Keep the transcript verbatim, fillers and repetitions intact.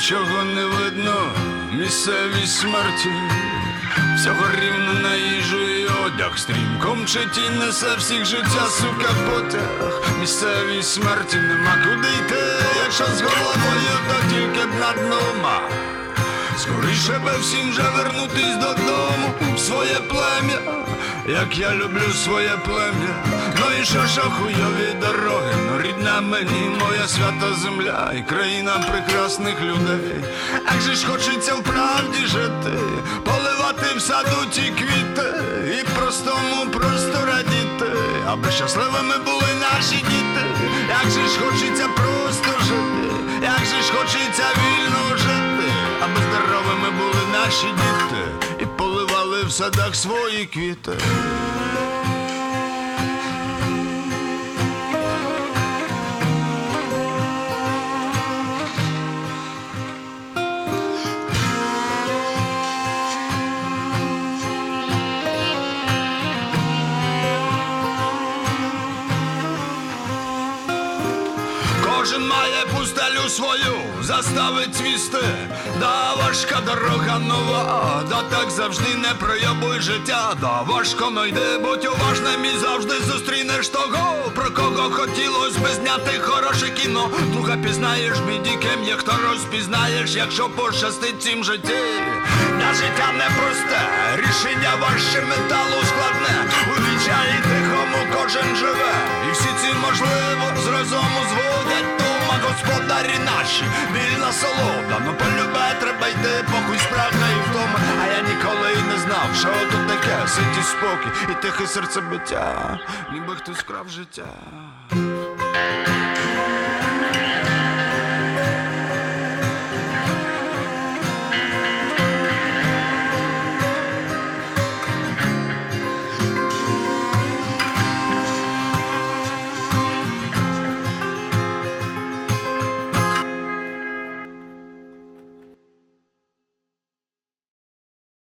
нічого не видно, місцеві смерті. Всього рівно на їжу і одяг, стрімко мчить і несе всіх життя, сука, потяг. Місцевій смерті нема куди йти, якщо з головою, то тільки б на дно. Скоріше би всім вже вернутись додому, в своє плем'я, як я люблю своє плем'я. Ну і що, що хуйові дороги, ну рідна мені моя свята земля і країна прекрасних людей. Як же ж хочеться вправді жити, поливати в саду ті квіти і простому просто радіти, аби щасливими були наші діти. Як же ж хочеться просто жити, як же ж хочеться вільно жити, аби здоровими були наші діти і поливали в садах свої квіти. Кожен має пустелю свою, заставить цвісти. Да, важка дорога нова, да так завжди не пройобуй життя. Да, важко, но йди, будь уважним і завжди зустрінеш того, про кого хотілось би зняти хороше кіно. Друга пізнаєш біді, ким є, хто розпізнаєш, якщо пощастить цим житті. На життя непросте, рішення важче металу складне. У відчаї тихому кожен живе, і всі ці можливо з розуму зводять. Господарі наші, вільна солода, ну полюбе треба йти, похуй спраха і вдома. А я ніколи й не знав, що тут таке, ситі спокій і тихе серцебиття, ніби хтось вкрав життя.